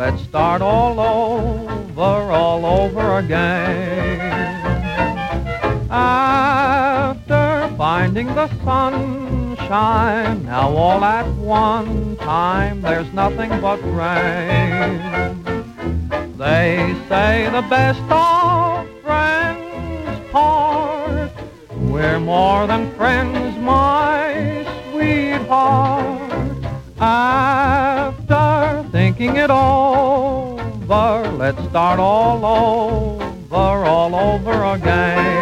let's start all over again. After finding the sunshine, now all at one time there's nothing but rain. They say the best of friends part. We're more than friends, my sweetheart. After thinking it over, let's start all over again.